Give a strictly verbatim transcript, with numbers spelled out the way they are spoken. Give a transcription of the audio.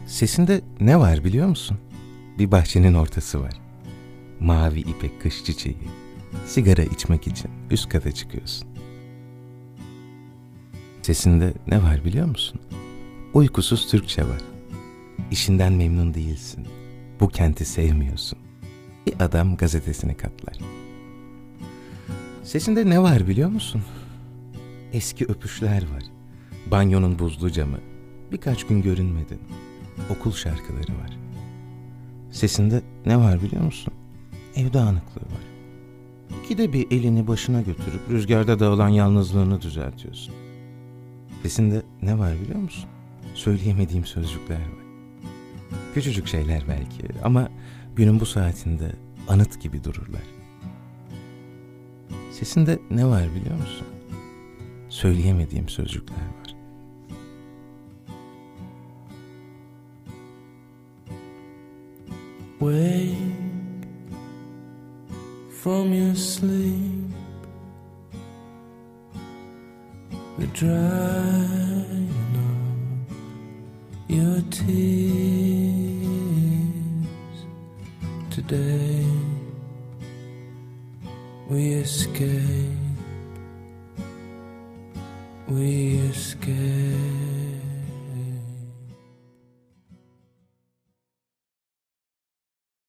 Sesinde ne var biliyor musun? Bir bahçenin ortası var. Mavi ipek kış çiçeği. Sigara içmek için üst kata çıkıyorsun. Sesinde ne var biliyor musun? Uykusuz Türkçe var. İşinden memnun değilsin. Bu kenti sevmiyorsun. Bir adam gazetesini katlar. Sesinde ne var biliyor musun? Eski öpüşler var. Banyonun buzlu camı. Birkaç gün görünmedin. Okul şarkıları var. Sesinde ne var biliyor musun? Ev dağınıklığı var. İkide bir elini başına götürüp rüzgarda dağılan yalnızlığını düzeltiyorsun. Sesinde ne var biliyor musun? Söyleyemediğim sözcükler var. Küçücük şeyler belki ama günün bu saatinde anıt gibi dururlar. Sesinde ne var biliyor musun? Söyleyemediğim sözcükler var. Wake from your sleep, the drying of your tears. Today we escape, we escape.